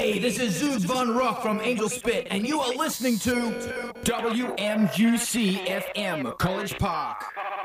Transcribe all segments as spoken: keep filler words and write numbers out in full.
Hey, this is Zoos Von Rock from Angel Spit, and you are listening to W M U C F M, College Park.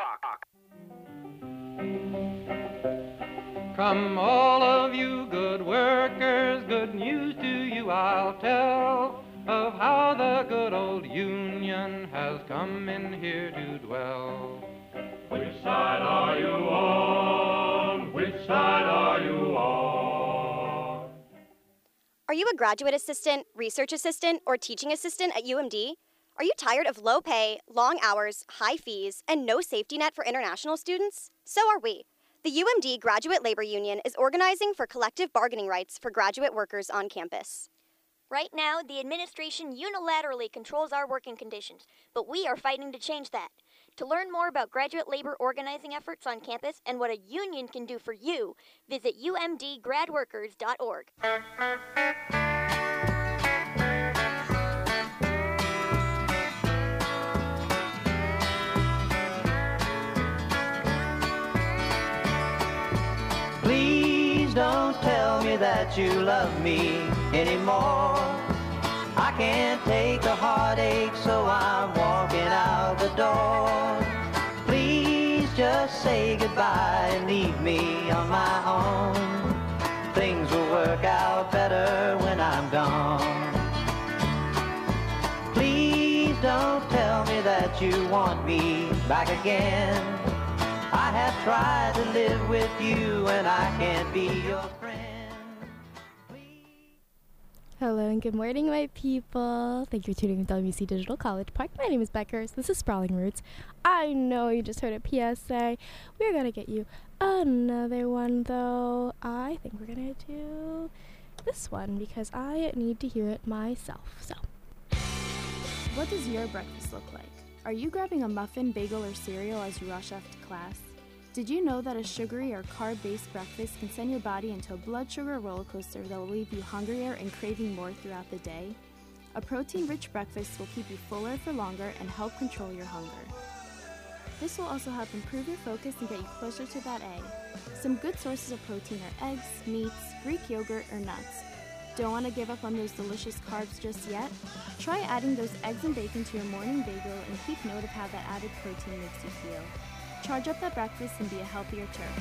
Come all of you good workers, good news to you I'll tell, of how the good old Union has come in here to dwell. Which side are you on? Which side are you on? Are you a graduate assistant, research assistant, or teaching assistant at U M D? Are you tired of low pay, long hours, high fees, and no safety net for international students? So are we. The U M D Graduate Labor Union is organizing for collective bargaining rights for graduate workers on campus. Right now, the administration unilaterally controls our working conditions, but we are fighting to change that. To learn more about graduate labor organizing efforts on campus and what a union can do for you, visit U M D grad workers dot org. Please don't tell me that you love me anymore. I can't take the heartache, so I'm walking out the door. Please just say goodbye and leave me on my own. Things will work out better when I'm gone. Please don't tell me that you want me back again. I have tried to live with you and I can't be your friend. Hello and good morning, my people. Thank you for tuning in to W M U C Digital College Park. My name is Beckers. This is Sprawling Roots. I know you just heard a P S A. We're going to get you another one, though. I think we're going to do this one because I need to hear it myself. So, what does your breakfast look like? Are you grabbing a muffin, bagel, or cereal as you rush off to class? Did you know that a sugary or carb-based breakfast can send your body into a blood sugar roller coaster that will leave you hungrier and craving more throughout the day? A protein-rich breakfast will keep you fuller for longer and help control your hunger. This will also help improve your focus and get you closer to that A. Some good sources of protein are eggs, meats, Greek yogurt, or nuts. Don't want to give up on those delicious carbs just yet? Try adding those eggs and bacon to your morning bagel and keep note of how that added protein makes you feel. Charge up that breakfast and be a healthier turf.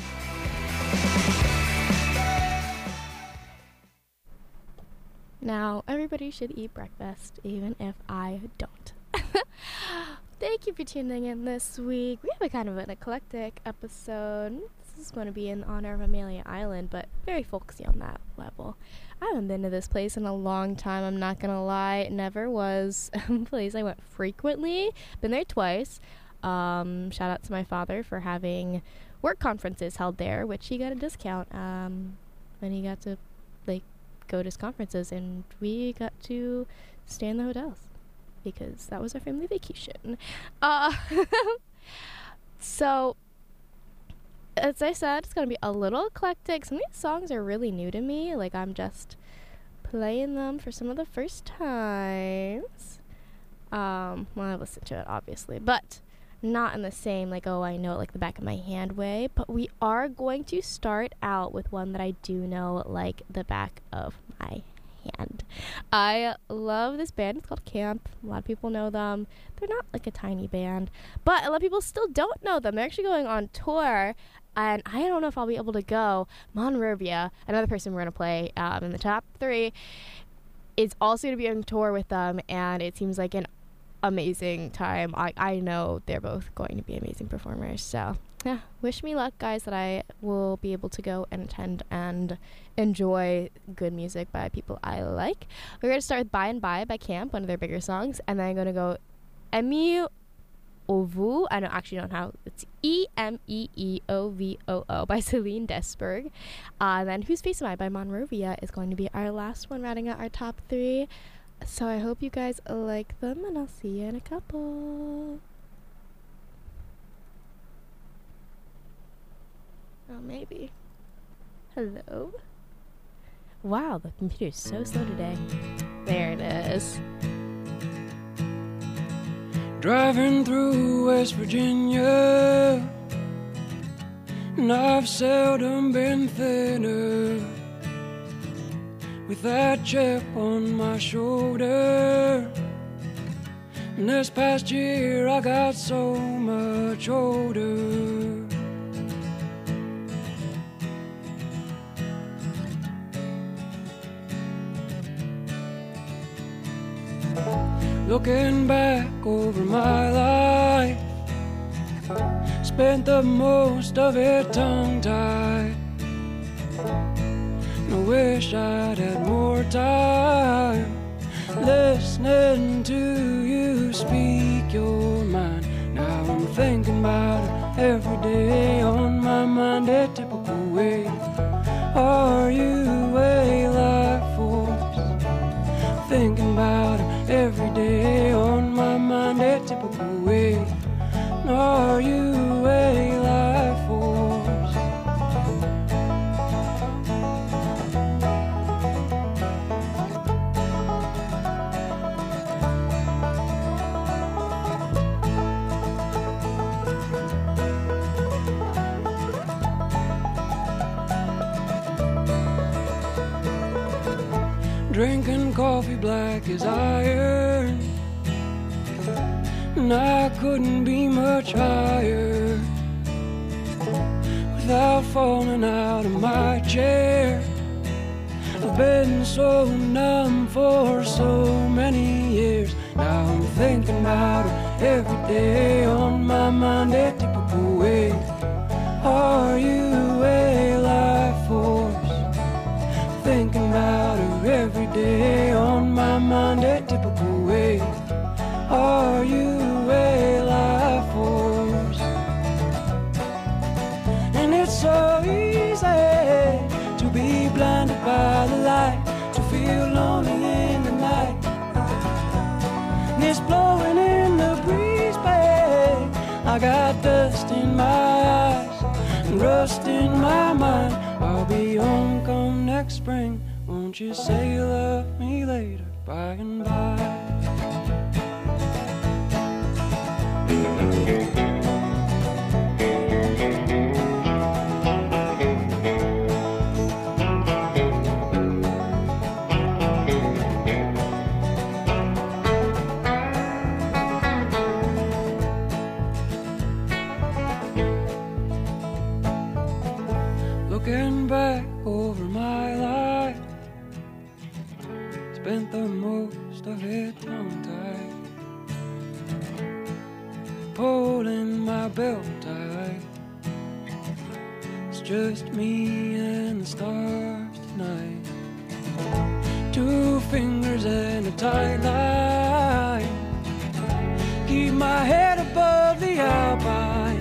now everybody should eat breakfast, even if I don't. Thank you for tuning in this week. We have a kind of an eclectic episode. This is going to be in honor of Amelia Island, but very folksy on that level. I haven't been to this place in a long time, I'm not going to lie. It never was a place I went frequently. Been there twice. Um, shout out to my father for having work conferences held there, which he got a discount um, when he got to like go to his conferences, and we got to stay in the hotels because that was our family vacation. Uh, so, as I said, it's going to be a little eclectic. Some of these songs are really new to me. Like, I'm just playing them for some of the first times. Um, well, I listened to it, obviously, but not in the same, like, oh, I know it like the back of my hand way. But we are going to start out with one that I do know like the back of my hand. I love this band. It's called Camp. A lot of people know them. They're not like a tiny band, but a lot of people still don't know them. They're actually going on tour, and I don't know if I'll be able to go. Monrovia, another person we're going to play um, in the top three, is also going to be on tour with them, and it seems like an amazing time. I, I know they're both going to be amazing performers, so yeah, wish me luck, guys, that I will be able to go and attend and enjoy good music by people I like. We're going to start with By and By by Camp, one of their bigger songs, and then I'm going to go Emi Ovu. I don't actually don't know how. It's E M E E O V O O by Celine Desberg. Uh, then Whose Face Am I by Monrovia is going to be our last one, rounding out our top three. So I hope you guys like them, and I'll see you in a couple. Oh, maybe. Hello? Wow, the computer's so slow today. There it is. Driving through West Virginia, and I've seldom been thinner. with that chip on my shoulder. And this past year I got so much older. Looking back over my life, spent the most of it tongue-tied. And I wish I'd had more time listening to you speak your mind. Now I'm thinking about it every day, on my mind a typical way. Are you a life force? Thinking about it every day, on my mind a typical way. Are you a life force? Drinking coffee black as iron, and I couldn't be much higher without falling out of my chair. I've been so numb for so many years. Now I'm thinking about it every day, on my mind a typical way. Are you a life force? Thinking about her every day, on my mind a typical way. Are you a life force? And it's so easy to be blinded by the light, to feel lonely in the night. And it's blowing in the breeze, babe. I got dust in my eyes and rust in my mind. I'll be home come next spring. Won't you say you love me later, by and by? Looking back over my life, spent the most of it tongue-tied, pulling my belt tight. It's just me and the stars tonight. Two fingers and a tight line, keep my head above the alpine.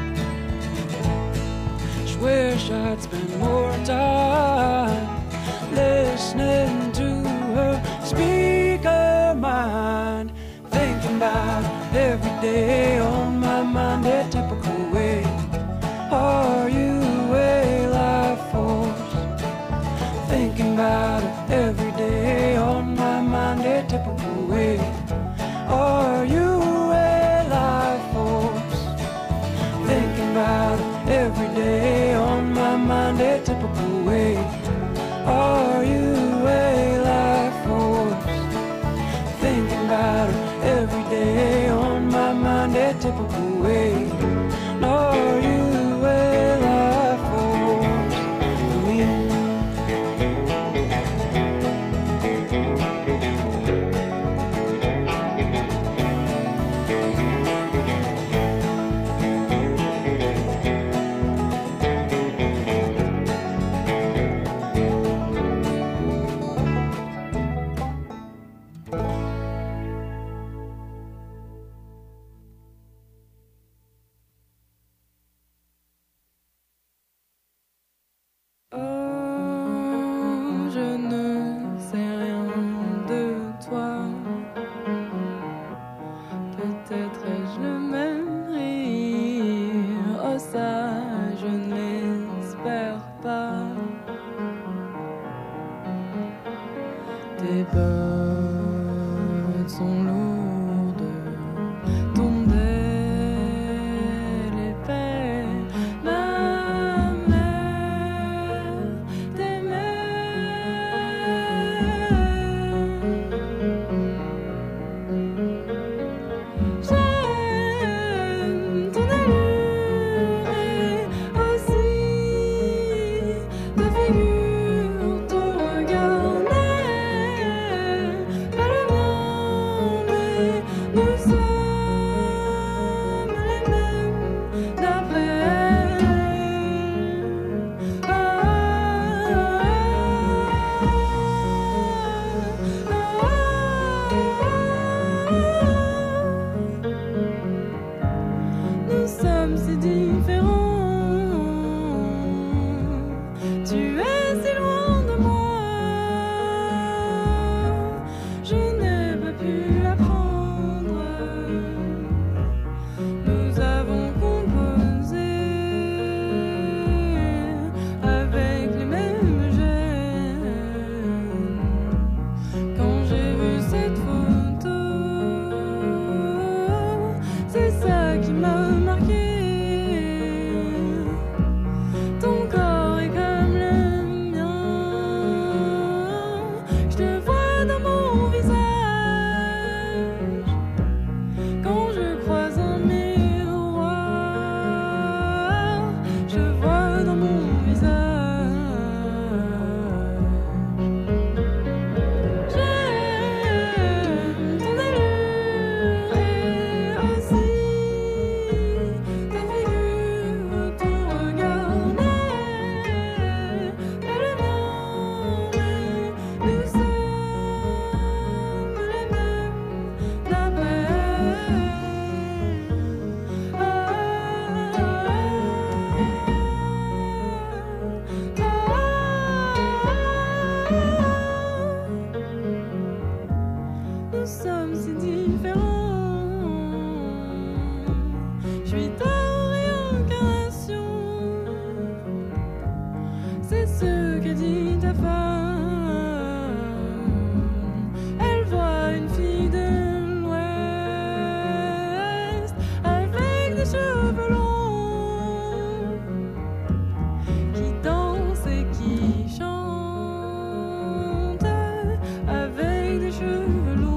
Just wish I'd spend more time listening to her speak her mind. Thinking about every day, on my mind a typical way. Are you a life force? Thinking about it every day, on my mind a typical way. Are you a life force? Thinking about it every day, on my mind a typical way. Are you a life force? Thinking about it every day, on my mind a typical way. Are you a life force for me? sommes si différents. Tu es si loin de moi, je n'ai pas pu l'apprendre. Nous avons composé avec les mêmes gènes. Quand j'ai vu cette photo, c'est ça qui m'a marqué. Ton corps est comme le mien, je te vois dans mon visage. Quand je croise un miroir, je vois dans mon visage. J'aime ton allure et aussi ta figure, ton regard n'est pas le mien, mais nous sommes les mêmes d'après. Nous sommes si différents. Je suis ta réincarnation. C'est ce que dit ta femme. Elle voit une fille de l'Ouest avec des cheveux longs qui danse et qui chante avec des cheveux longs.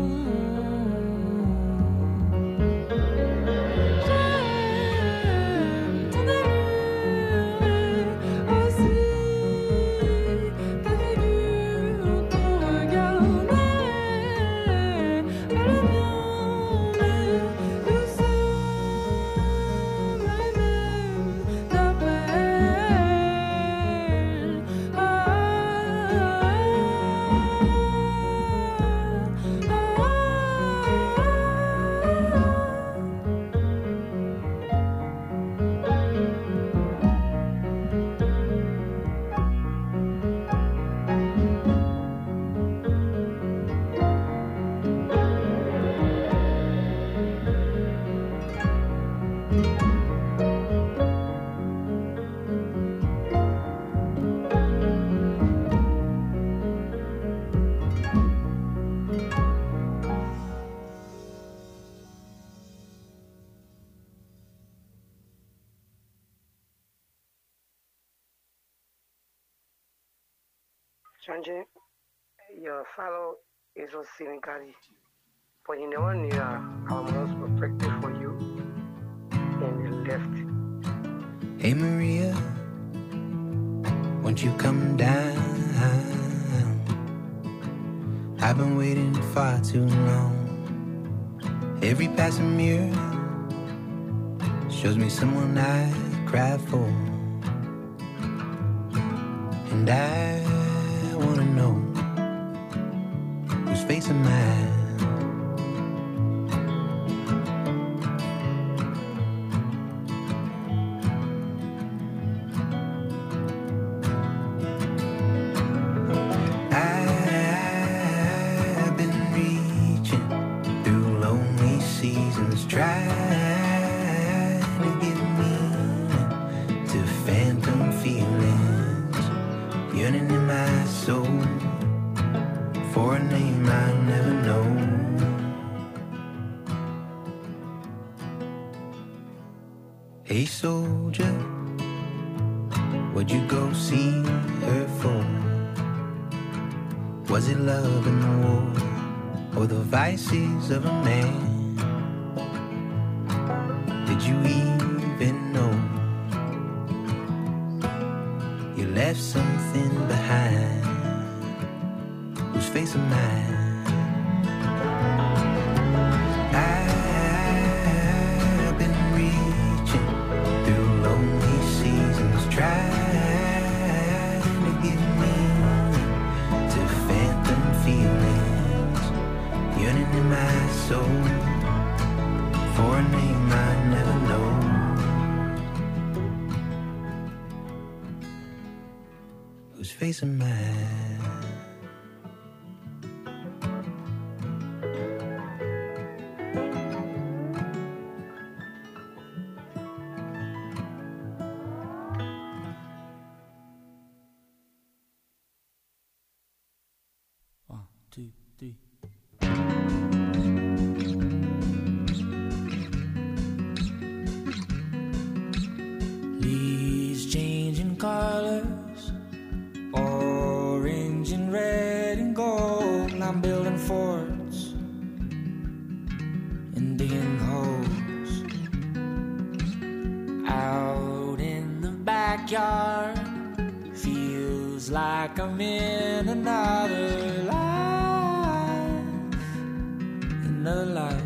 J'aime ton allure et aussi ta figure, ton regard n'est pas le mien, mais nous sommes les mêmes d'après. Chanje, your fellow is a Senegali, but you never knew uh, our most perfected for you and the left. Hey Maria, won't you come down? I've been waiting far too long. Every passing mirror shows me someone I cry for, and I wanna know whose face am I? I've been reaching through lonely seasons, trying to give meaning to phantom feelings yearning in my soul for a name I'll never know. Hey soldier, what'd you go see her for? Was it love in the war, or the vices of a man? Did you even know you left something behind? Whose face am I? I've been reaching through lonely seasons, trying to give meaning to phantom feelings yearning in my soul for a name I never know. was facing mine. One, two, three. Leaves changing colors, orange and red and gold. And I'm building forts and digging holes out in the backyard. Feels like I'm in another life, another life.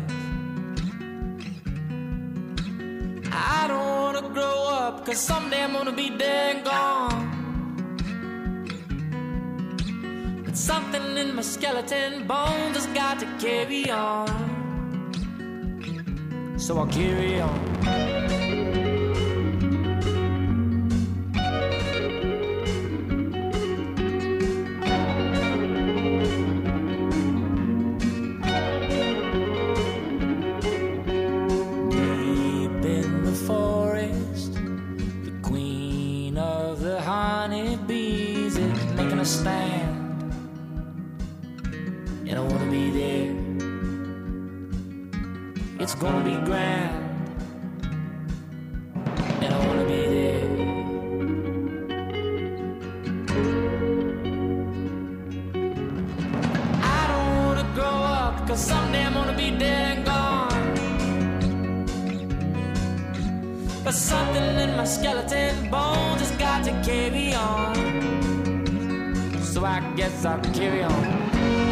I don't wanna grow up, cause someday I'm gonna be dead and gone. But something in my skeleton bones has got to carry on. So I'll carry on. Stand, and I wanna be there. It's gonna be grand, and I wanna be there. I don't wanna grow up, cause someday I'm gonna be dead and gone. But something in my skeleton bones has got to carry on. So I guess I'll carry on.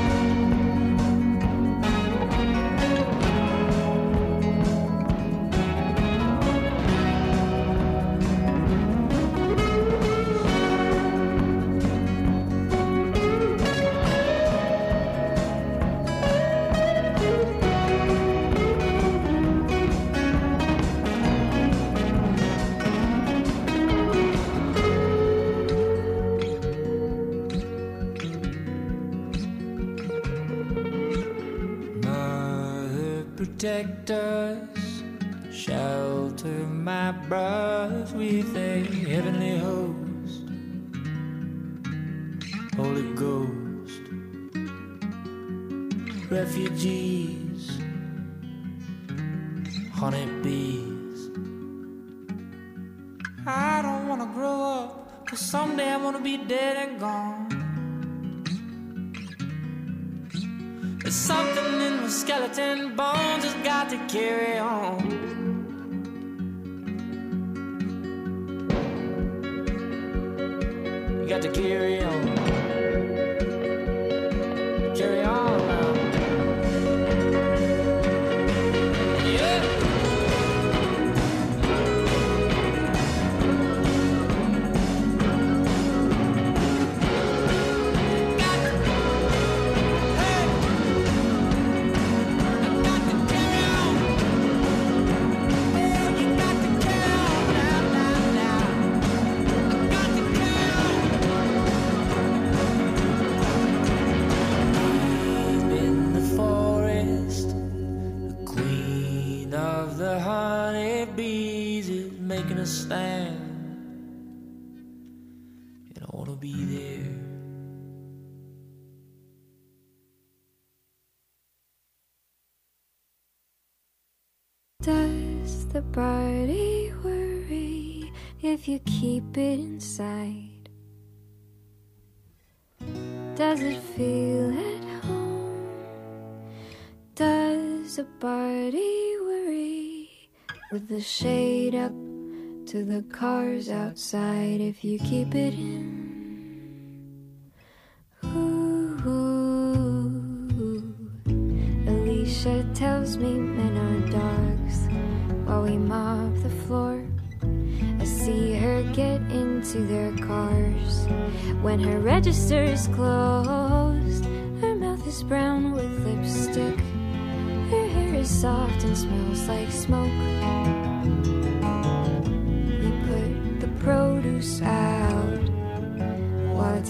Protect us, shelter my brothers with a heavenly host, Holy Ghost, refugees, honeybees. I don't wanna grow up, cause someday I wanna be dead and gone. There's something in my skeleton bones has got to carry on. You got to carry on. Carry on now. Yeah. Making a stand, and I wanna be there. Does the party worry if you keep it inside? Does it feel at home? Does the party worry with the shade up to the cars outside if you keep it in? Ooh, Alicia tells me men are dogs while we mop the floor. I see her get into their cars when her register's closed. Her mouth is brown with lipstick. Her hair is soft and smells like smoke. We put the produce out while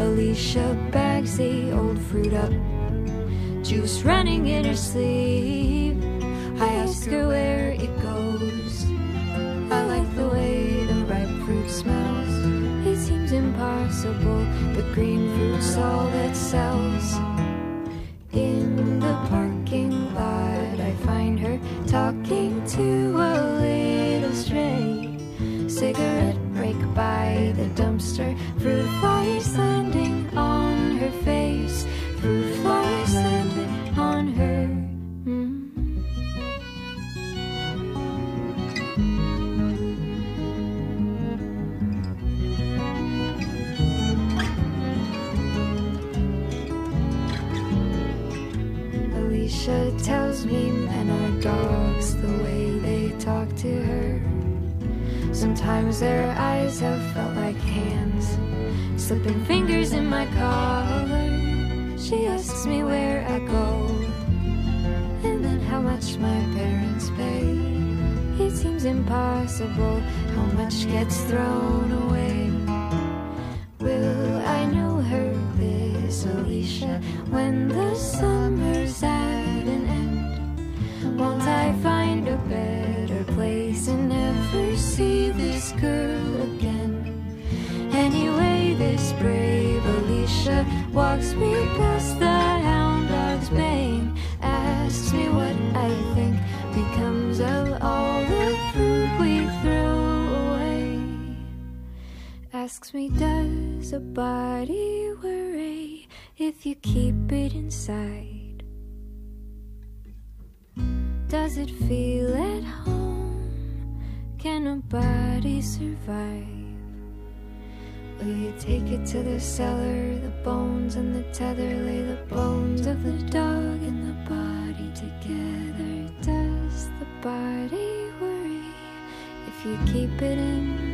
Alicia bags the old fruit up, juice running in her sleeve. I ask her where it goes. I like the way the ripe fruit smells. It seems impossible, but green fruit's all that sells. In the parking lot, I find her talking to a little stray. Cigarette break by the dumpster, fruit flies landing on her face. Fruit flies landing on her. Mm. Alicia tells me men are dogs, the way they talk to her. Sometimes their eyes have felt like hands, slipping fingers in my collar. She asks me where I go, and then how much my parents pay. It seems impossible how much gets thrown away. Will I know her, this Alicia, when the summer's at an end? Won't I find a better place and never see this girl again? Anyway, this brave Alicia walks me past the hound dogs baying, asks me what I think becomes of all the fruit we throw away. Asks me, does a body worry if you keep it inside? Does it feel at home? Can a body survive? Will you take it to the cellar, the bones and the tether, lay the bones of the dog and the body together? Does the body worry if you keep it in?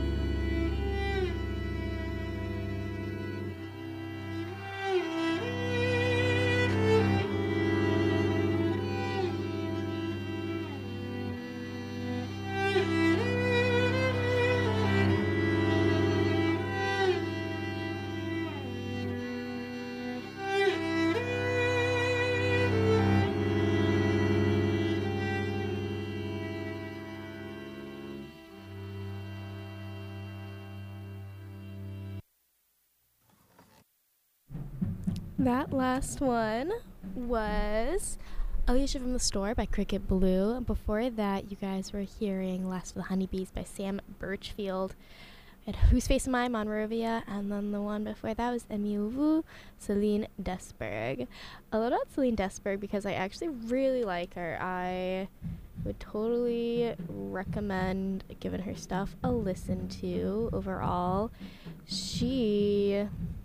That last one was Alicia from the Store by Cricket Blue. Before that, you guys were hearing Last of the Honeybees by Sam Birchfield. And Whose Face Am I, Monrovia. And then the one before that was Aimez Vous, Celine Desberg. A little about Celine Desberg because I actually really like her. I would totally recommend giving her stuff a listen to overall. She...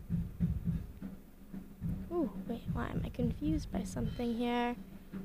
Ooh, wait, why am I confused by something here?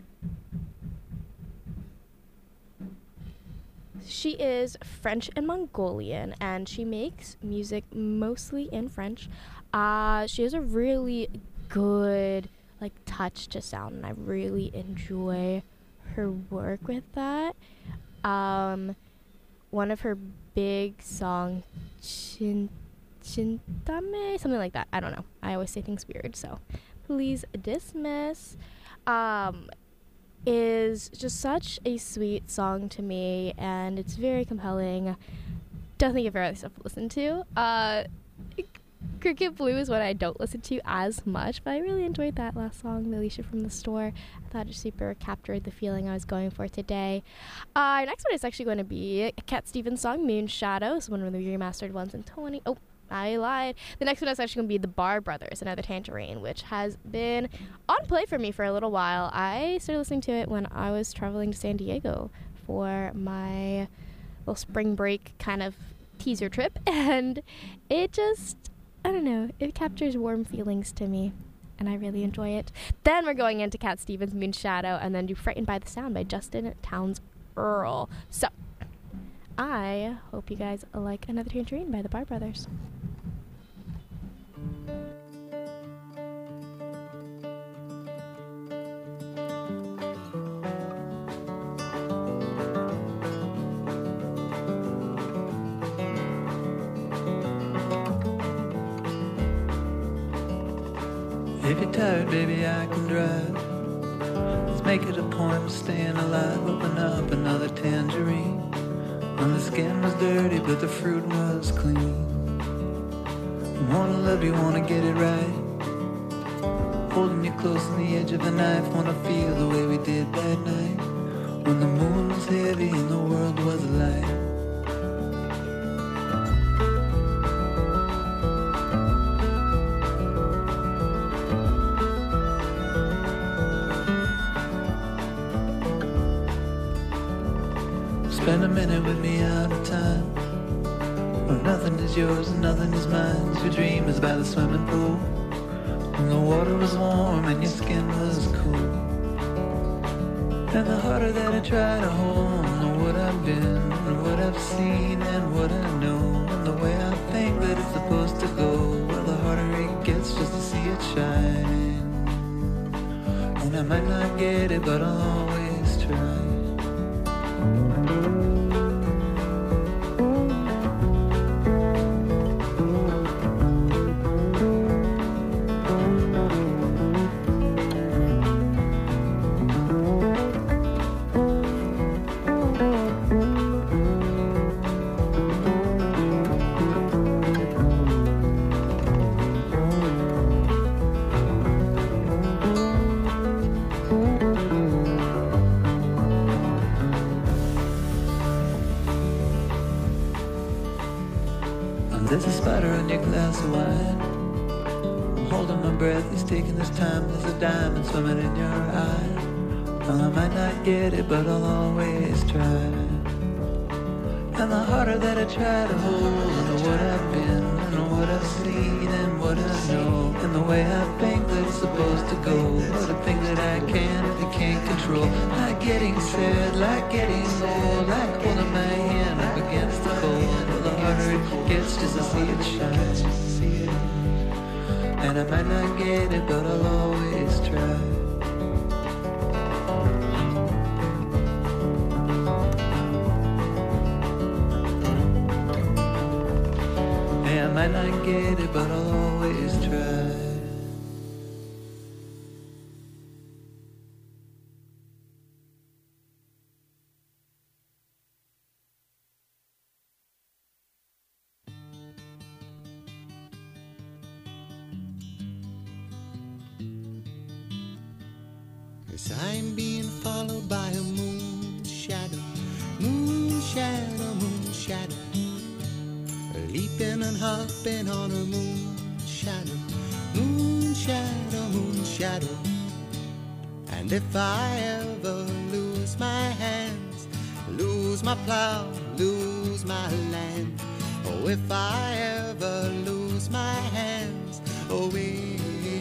She is French and Mongolian, and she makes music mostly in French. Uh, she has a really good, like, touch to sound, and I really enjoy her work with that. Um, one of her big songs, Chin... Chintame, something like that. I don't know. I always say things weird, so please dismiss. Um, is just such a sweet song to me, and it's very compelling. Definitely give her other stuff to listen to. Uh, Cricket Blue is what I don't listen to as much, but I really enjoyed that last song, Alicia from the Store. I thought it super captured the feeling I was going for today. Uh, next one is actually going to be a Cat Stevens song, Moon Shadow. It's one of the remastered ones in twenty... Oh. I lied. The next one is actually going to be the Bar Brothers, Another Tangerine, which has been on play for me for a little while. I started listening to it when I was traveling to San Diego for my little spring break kind of teaser trip, and it just, I don't know, it captures warm feelings to me, and I really enjoy it. Then we're going into Cat Stevens' Moon Shadow, and then do Frightened by the Sound by Justin Townes Earl. So, I hope you guys like Another Tangerine by the Bar Brothers. If you're tired, baby, I can drive. Let's make it a point of staying alive. Open up another tangerine. When the skin was dirty, but the fruit was clean. Wanna love you, wanna get it right. Holding you close on the edge of a knife. Wanna feel the way we did that night, when the moon was heavy and the world was alight. Spend a minute with me out of time, where nothing is yours and nothing is mine. Your dream is by the swimming pool, when the water was warm and your skin was cool. And the harder that I try to hold on to what I've been, and what I've seen, and what I know, and the way I think that it's supposed to go, well, the harder it gets just to see it shine. And I might not get it, but I'll always try. There's a spider in your glass of wine. I'm holding my breath, he's taking his time. There's a diamond swimming in your eye. Well, I might not get it, but I'll always try. And the harder that I try to hold on to what I've been, and what I've seen, and what I know, and the way I think that it's supposed to go, or the thing that I can and can't control. Like getting sad, like getting old, like holding my hand up against the cold. The harder it gets just to see it shine. And I might not get it, but I'll always try. Yeah, I might not get it, but I'll always try. I'm being followed by a moon shadow, moon shadow, moon shadow, leaping and hopping on a moon shadow, moon shadow, moon shadow. And if I ever lose my hands, lose my plow, lose my land, oh, if I ever lose my hands, oh, yeah,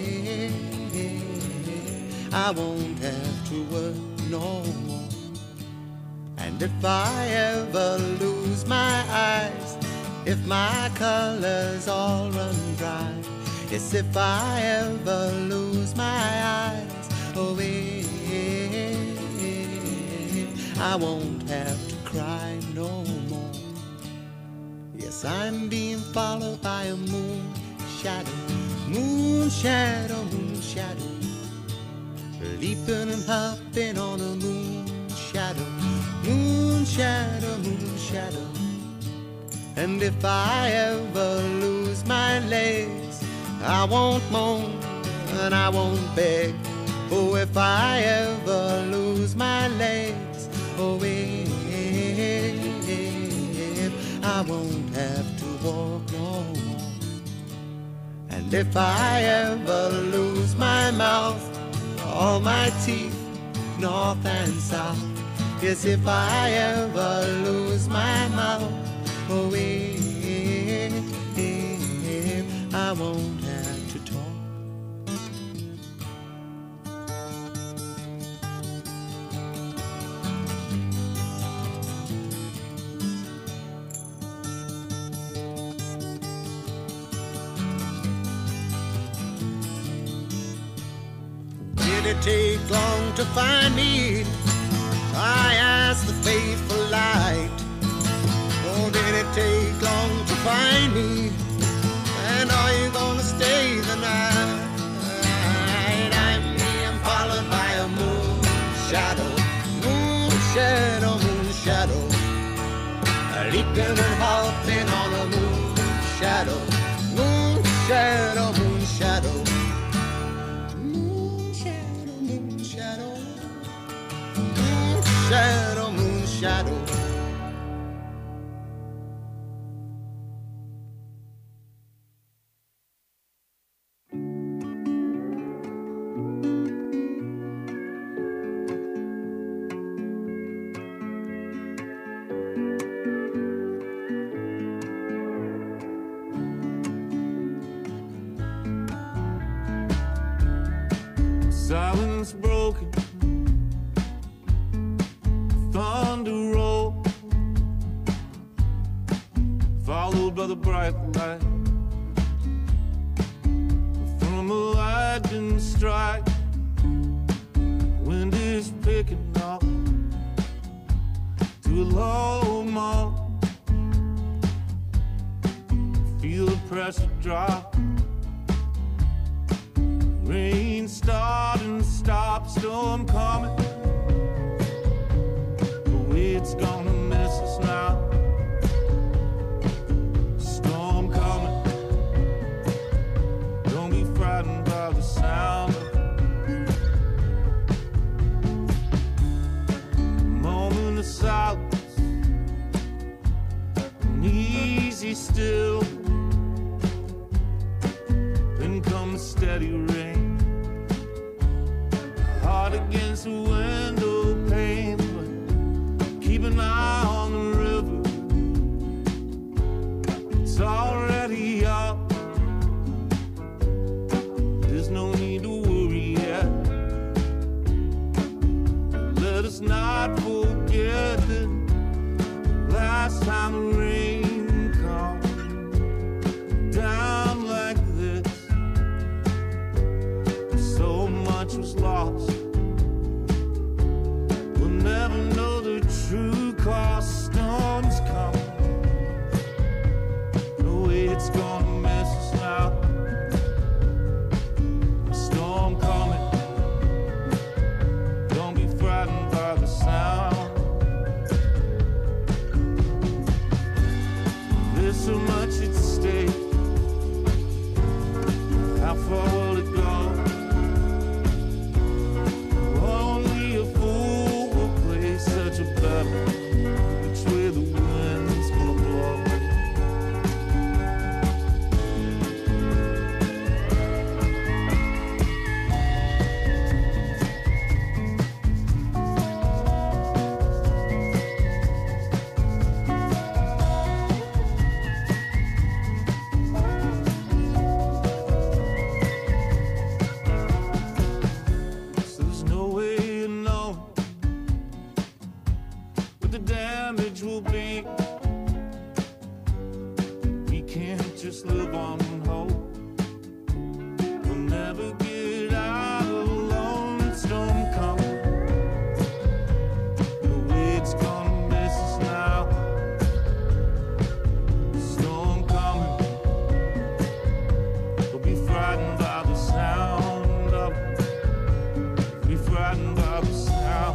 I won't have to work no more. And if I ever lose my eyes, if my colors all run dry, yes, if I ever lose my eyes, oh, yeah, I won't have to cry no more. Yes, I'm being followed by a moon shadow, moon shadow, moon shadow, leaping and hopping on a moon shadow, moon shadow, moon shadow. And if I ever lose my legs, I won't moan and I won't beg. Oh, if I ever lose my legs, oh, if I won't have to walk no more. And if I ever lose my mouth, all my teeth, north and south, yes, if I ever lose my mouth, oh, if I won't have to talk. Did it take long to find me? I asked the faithful light. Oh, did it take long to find me? And are you gonna stay the night? shadow, moon shadow, leaping and hopping on a moon shadow, moon shadow, moon shadow, moon shadow, moon shadow, moon shadow, moon shadow. Silence broken, thunder roll, followed by the bright light from a lightning strike. Wind is picking up to a low mark. Feel the pressure drop. Rain starting, stop, storm coming. The way it's gonna miss us now. Storm coming. Don't be frightened by the sound. Moment of silence, and easy still. Then comes steady rain. Heart against the window pane, but keep an eye on the river. It's already up. There's no need to worry yet. Let us not forget that last time the rain come down like this, so much was lost. We'll never know the true cost. Storms coming. No way it's gonna miss us now. A storm coming. Don't be frightened by the sound. There's so much at stake. How far will it go? Only a fool will play such a battle. Which way the wind's gonna blow? So there's no way of knowing what the damage will be. We can't just live on hope. We'll never get out alone. Storm coming. The way it's gonna miss us now. Storm coming. Don't be frightened by the sound of it. Be frightened by the sound.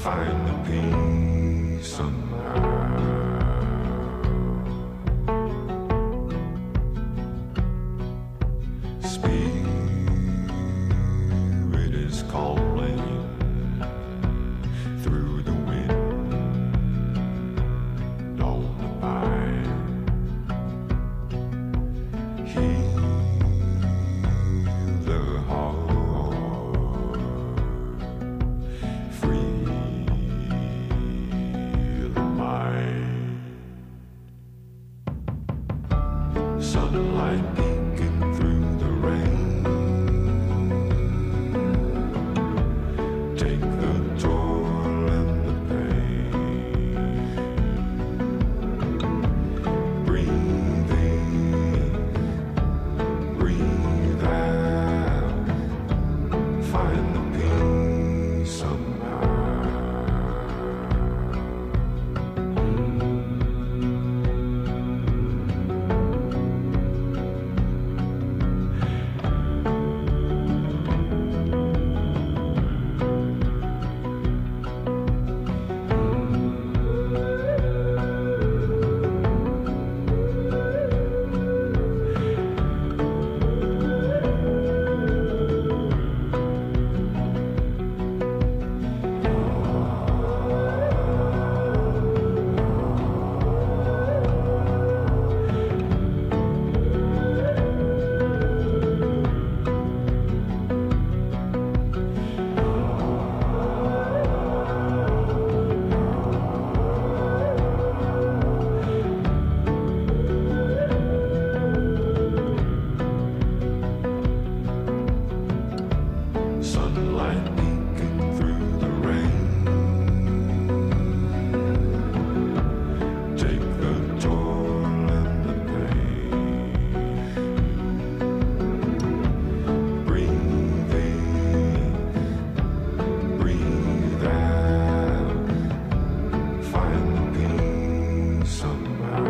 find the peace somehow. Spirit is calling through the wind on the vine. Heal the heart, free the mind. Sunlight peeking through the rain. Take the toil and the pain. Breathe in, breathe out. Find the peace somehow. Sunlight peeking through the rain. Take the toil and the pain. Breathe in, breathe out. Find the peace somehow.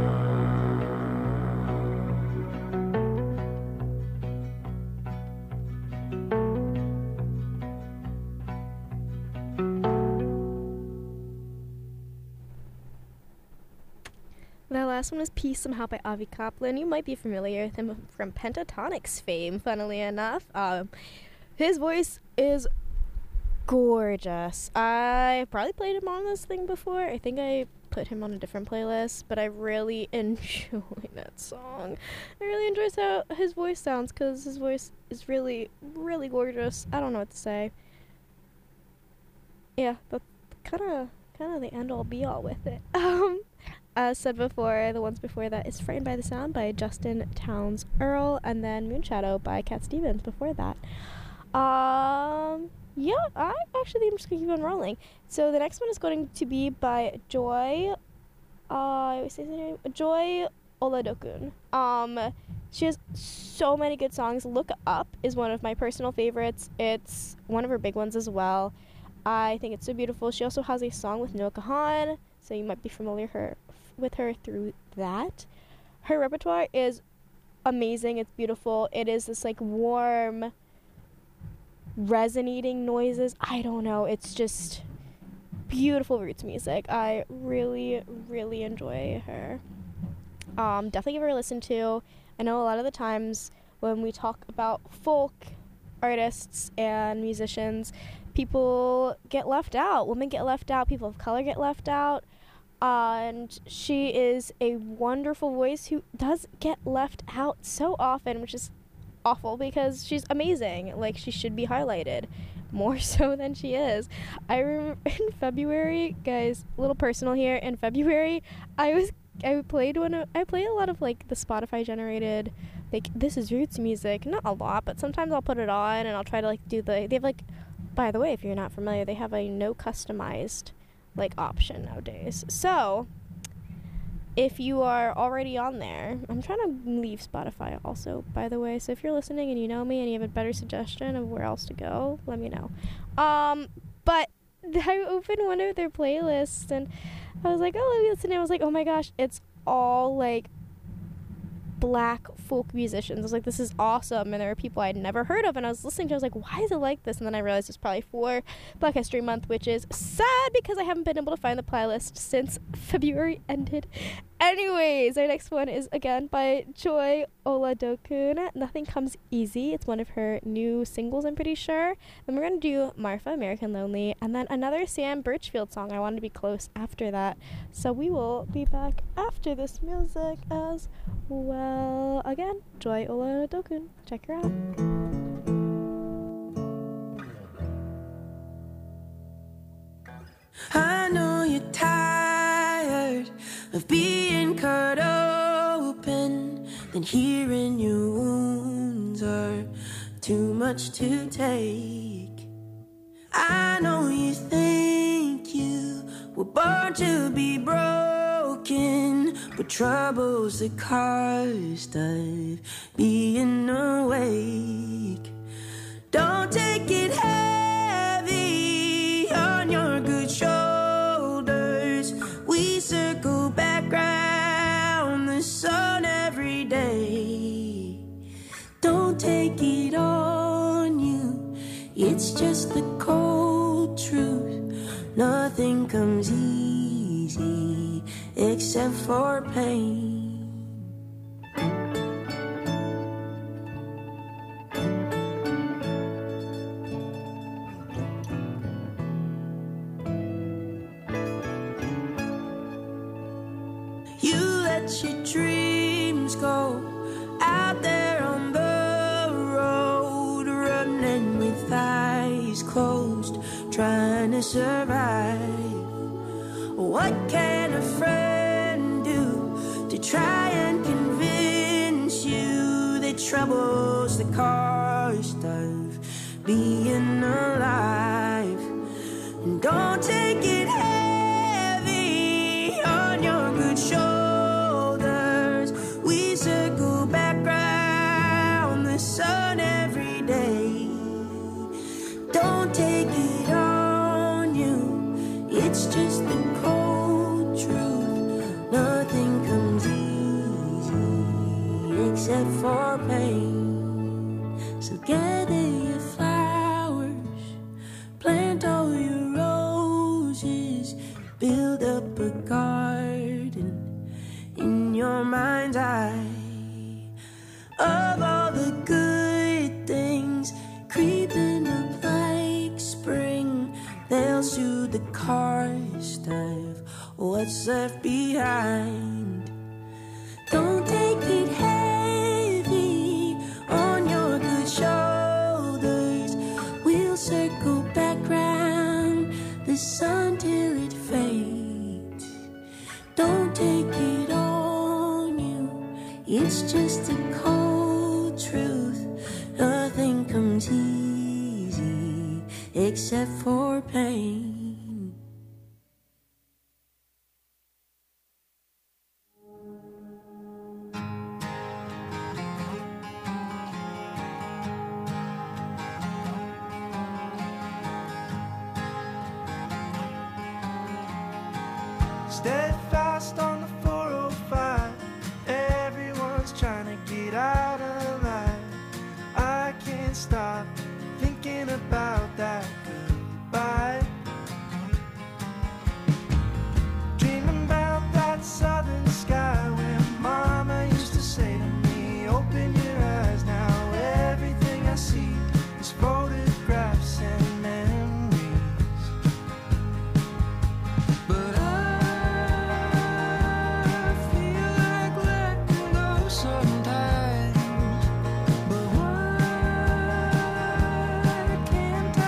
That last one was Peace Somehow by Avi Kaplan. You might be familiar with him from Pentatonix fame, funnily enough. Um, his voice is gorgeous. I probably played him on this thing before. I think I put him on a different playlist, but I really enjoy that song. I really enjoy how his voice sounds, because his voice is really, really gorgeous. I don't know what to say. Yeah, that's kind of kind of the end-all be-all with it. Um... As said before, the ones before that is Frightened by the Sound by Justin Townes Earl, and then Moonshadow by Cat Stevens before that. Um, yeah, I actually think I'm just going to keep on rolling. So the next one is going to be by Joy, uh, I always say his name, Joy Oladokun. Um, she has so many good songs. Look Up is one of my personal favorites. It's one of her big ones as well. I think it's so beautiful. She also has a song with Noah Kahan, so you might be familiar her with her through that. Her repertoire is amazing. It's beautiful. It is this like warm, resonating noises. I don't know. It's just beautiful roots music. I really, really enjoy her. Um, definitely give her a listen to. I know a lot of the times when we talk about folk artists and musicians, people get left out. Women get left out. People of color get left out. Uh, and she is a wonderful voice who does get left out so often, which is awful because she's amazing. Like, she should be highlighted more so than she is. I remember in February, guys, a little personal here, in February, I was I played one of, I play a lot of like the Spotify generated, like, This Is Roots music. Not a lot, but sometimes I'll put it on and I'll try to like do the, they have like, by the way, if you're not familiar, they have a no customized like option nowadays. So if you are already on there, I'm trying to leave Spotify also, by the way, so if you're listening and you know me and you have a better suggestion of where else to go, let me know. Um but I opened one of their playlists and I was like, oh, let me listen. And I was like, oh my gosh, it's all like black folk musicians. I was like, this is awesome. And there were people I'd never heard of, and I was listening to it, I was like, why is it like this? And then I realized it's probably for Black History Month, which is sad because I haven't been able to find the playlist since February ended. Anyways, our next one is again by Joy Oladokun. Nothing Comes Easy. It's one of her new singles, I'm pretty sure. Then we're going to do Marfa, American Lonely, and then another Sam Birchfield song, I Want to Be Close, after that. So we will be back after this music as well. Again, Joy Oladokun. Check her out. I know you're tired of being cut open, then hearing your wounds are too much to take. I know you think you were born to be broken, but trouble's the cost of being awake. Don't take it heavy on your good shoulders. We circle back round the sun every day. Don't take it on you, it's just the cold truth. Nothing comes easy except for pain. You let your dreams go out there on the road, running with eyes closed, trying to survive. What can a friend do to try and convince you that trouble's the cost of being alive? And don't take it heavy on your good shoulders. We circle back round the sun every day. Don't take it on you, it's just the cold truth. Nothing comes easy except for pain. So gather your flowers, plant all your roses, build up a garden in your mind's eye of all the good things creeping up like spring. They'll soothe the cost of what's left behind. Don't take it heavy on your good shoulders. We'll circle back round the sun till it fades. Don't take it on you, it's just a cold truth. Nothing comes easy except for pain. Steadfast on the four oh five, everyone's trying to get out of line. I can't stop thinking about that goodbye. Dreaming about that southern sky where mama used to say to me, open your eyes now, everything I see is photographs and memories. But I sometimes, but why can't I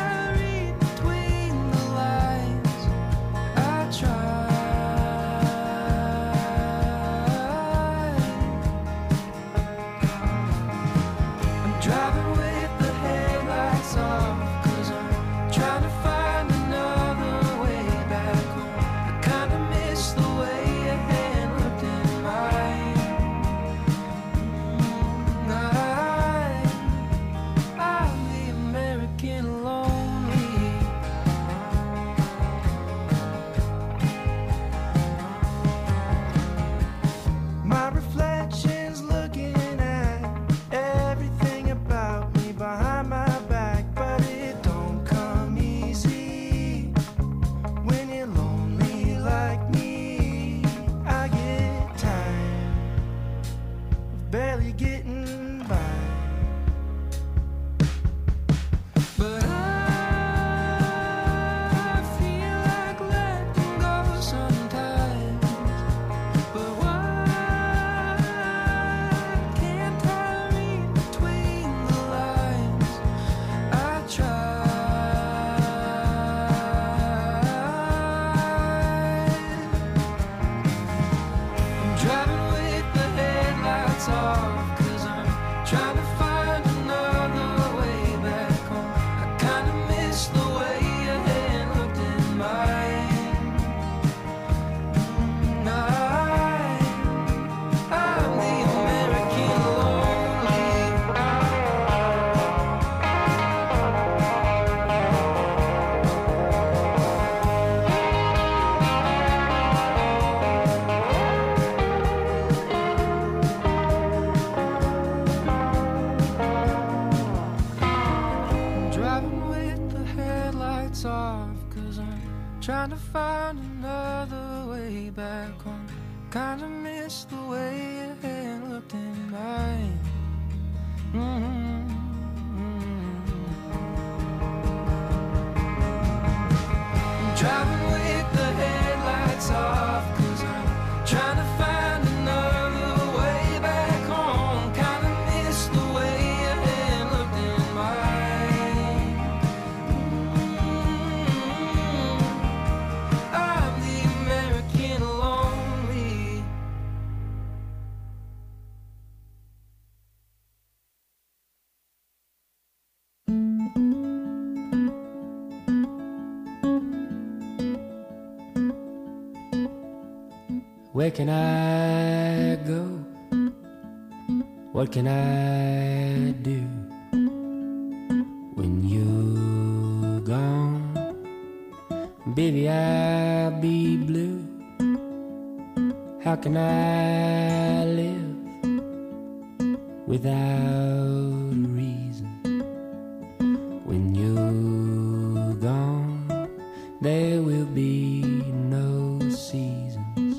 miss the way your hand looked in mine. Mm, I, I'm the American lonely. Driving with the headlights off, cause I'm trying to find another way back home. Kinda miss the way your hand looked in mine. Mm-hmm. I'm driving with the headlights off, cause I'm trying to find another way back home. Kinda miss the way your hand looked in mine. Mm-hmm. I'm the American lonely. Where can I go? What can I do when you're gone? Baby, I'll be blue. How can I live without a reason? When you're gone, there will be no seasons.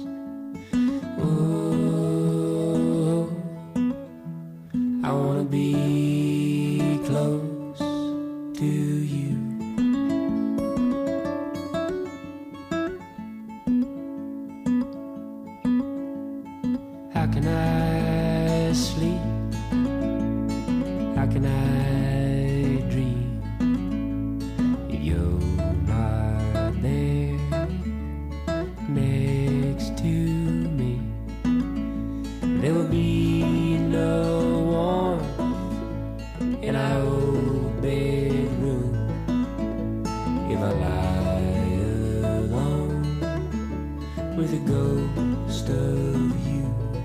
Oh, I wanna be close to you. How can I sleep? How can I dream if you're not there next to me? There will be no warmth in our old bedroom if I lie alone with a ghost of you.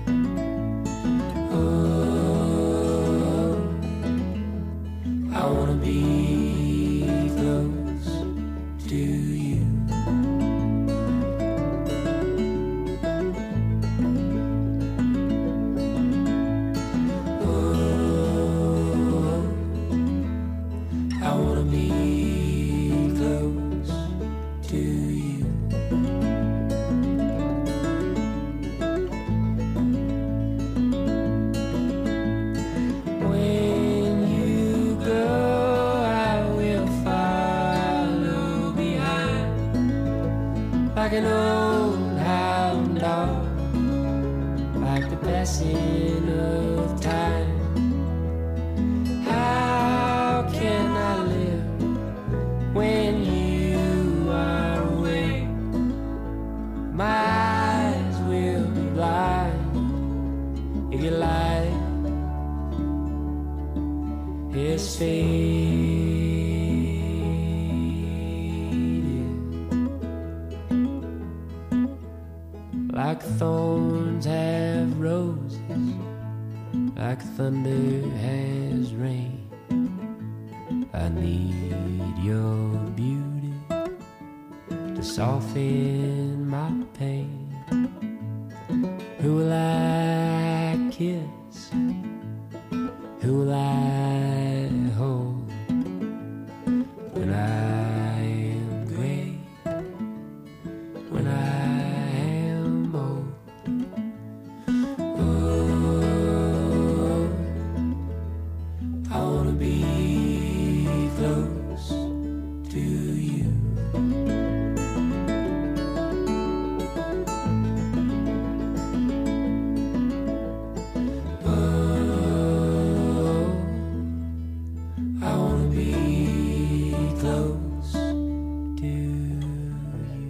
Oh, I wanna be close to you. Oh, I wanna be close to you. When you go, I will follow behind like an old hound dog, like the passing of time. How can I live when you are away? My eyes will be blind if your life is faded. Like thorns have roses, like thunder has rain. I need your beauty to soften my pain. Who will I kiss? Who will I hold when I am gray? When I am old? Oh, I wanna be close to you. Oh, I wanna be close to you.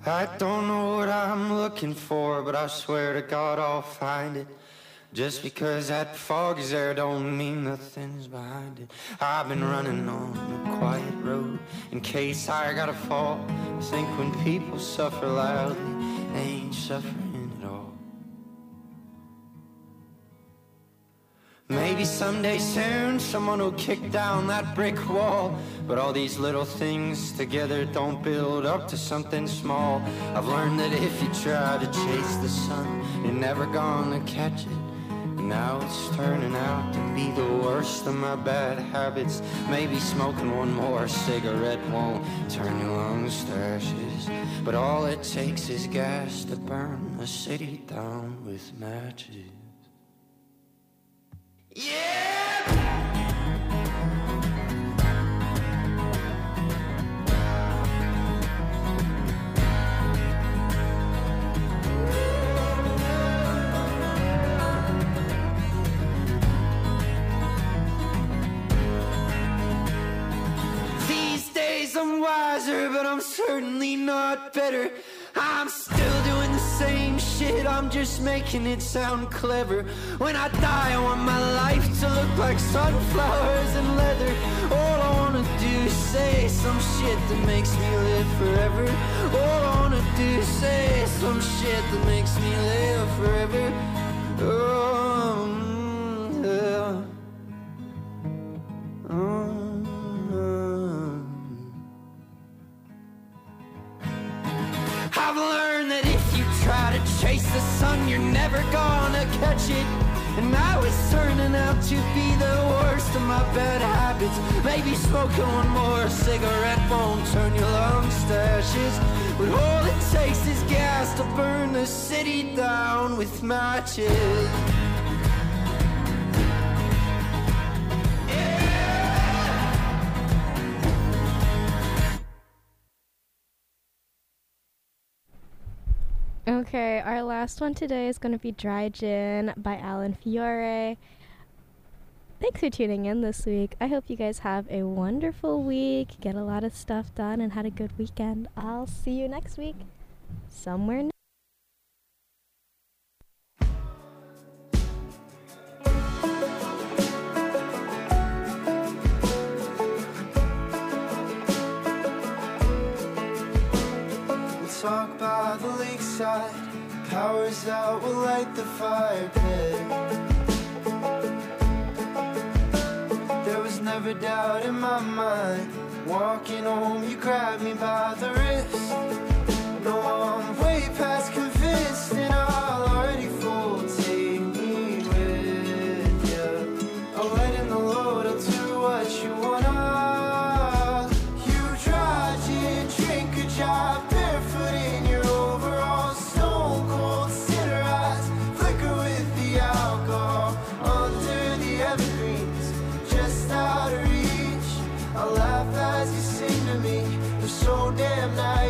I don't know what I'm looking for, but I swear to God I'll find it. Just because that fog is there don't mean nothing's behind it. I've been running on a quiet road in case I gotta fall. I think when people suffer loudly, they ain't suffering at all. Maybe someday soon someone will kick down that brick wall, but all these little things together don't build up to something small. I've learned that if you try to chase the sun, you're never gonna catch it. And now it's turning out to be the worst of my bad habits. Maybe smoking one more cigarette won't turn your lungs to ashes, but all it takes is gas to burn a city down with matches. I'm wiser, but I'm certainly not better. I'm still doing the same shit, I'm just making it sound clever. When I die, I want my life to look like sunflowers and leather. All I wanna do is say some shit that makes me live forever. All I wanna do is say some shit that makes me live forever. Oh, yeah. Oh. I've learned that if you try to chase the sun, you're never gonna catch it. And now it's turning out to be the worst of my bad habits. Maybe smoking one more cigarette won't turn your lungs to ashes, but all it takes is gas to burn the city down with matches. Okay, our last one today is going to be Dry Gin by Alan Fiore. Thanks for tuning in this week. I hope you guys have a wonderful week, get a lot of stuff done, and had a good weekend. I'll see you next week somewhere. Talk by the lakeside, powers out, we'll light the fire pit. There was never doubt in my mind. Walking home, you grabbed me by the wrist. No, I'm way past convinced, and I'll already full take me with you. I'll let in the load, I'll do what you wanna. You dry gin, drink a job. In your overalls, stone cold cinder eyes flicker with the alcohol under the evergreens, just out of reach. I laugh as you sing to me, you're so damn nice.